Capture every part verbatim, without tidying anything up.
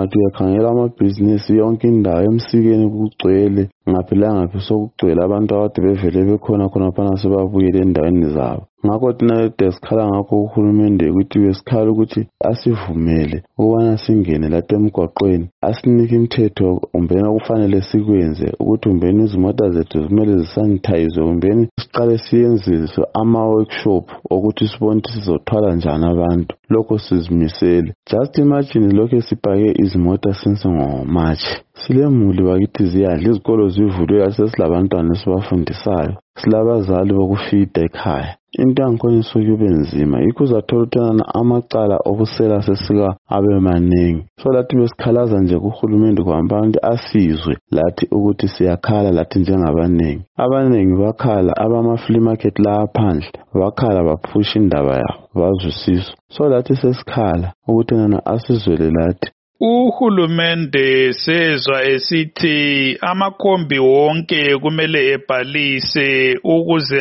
ungathi uyakhangela amabhizinisi yonke indawo emsikeni kugcwele ngaphi langaphi sokugcwele abantu abade bevele bekhona khonaphana sebabuyele endaweni zabo. Ngakho thina desikhala ngakho uhulumende ukuthi besikhala ukuthi asivumele ukubana singene lapha emgwaqweni, asinike imithetho kumbeni okufanele sikwenze ukuthi kumbeni izimota zethu zimele zisanitayizwe, kumbeni siqale siyenziswe ama-workshop ukuthi sibone ukuthi sizothwala njani abantu. Lokho sizimisele. Just imagine lokho sipake izimota since ngoMarch. Silemuli bakithi ziyadla, izikolo zivuliwe, sesilabantwana esibafundisayo, silabazali bokufida ekhaya. Into yangikhona isuke ibe nzima, yikho uzathola ukuthi amacala obusela sesika abe maningi. So lathi besikhalaza nje kuhulumende kwamba abantu asizwe lathi ukuthi siyakhala lathi njengabanengi. Abanengi bakhala, abama-flea market la phandle bakhala baphusha indaba yabo bazwisisa. So lathi sesikhala ukuthi nana asizwele lathi. Uhulumende sezwa esithi amakhombi wonke kumele ebhalise ukuze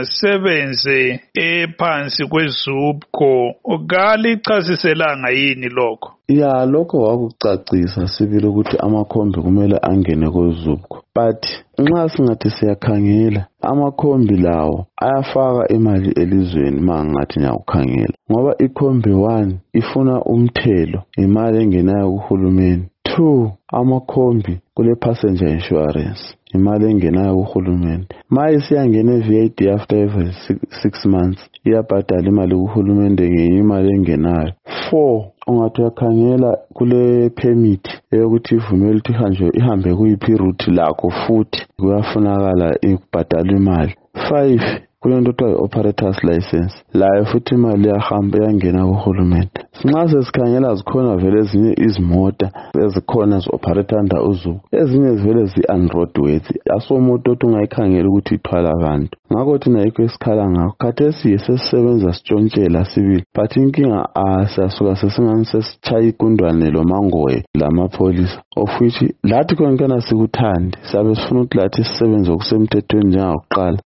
asebenze ephansi kweZUBCO. Kalichasiselanga yini lokho? Ya, lokho wakucacisa sibili ukuthi amakhombi kumele angene kweZUBCO. But nxa singathi siyakhangela amakhombi lawo ayafaka imali elizweni mangathi nyakukhangela, ngoba ikhombi one ifuna umthelo, imali engenayo kuhulumeni. Two, amakhombi kule passenger insurance, imali engenayo kuhulumeni. Maye siyangena e-V I D after every six, six months iyabhadala imali kuhulumende ngenye imali engenayo. Four, ungathi uyakhangela kule permit eyokuthi ivumele ukuthi ihanjwe ihambe kuyiphi route lakho futhi kuyafunakala ikubhadala imali. Five, kulento kuthiwa operators license, layo futhi imali iyahamba iyangena kuhulumende. Nxa sesikhangela zikhona vele ezinye izimota ezikhona zi-operate under uZUBCO, ezinye zivele zi-unroadworthy, asomoto othi ungayikhangela ukuthi ithwala abantu. Ngakho thina yikho esikhala ngakho. Khathesi sesisebenza sitshontshela sibili, but inkinga siyasuka sesingani sesitshaya igundwane lomangoye lamapholisa, of which lathi konkana sikuthandi, siyabe sifuna ukuthi lathi sisebenze okusemthethweni njengakuqala.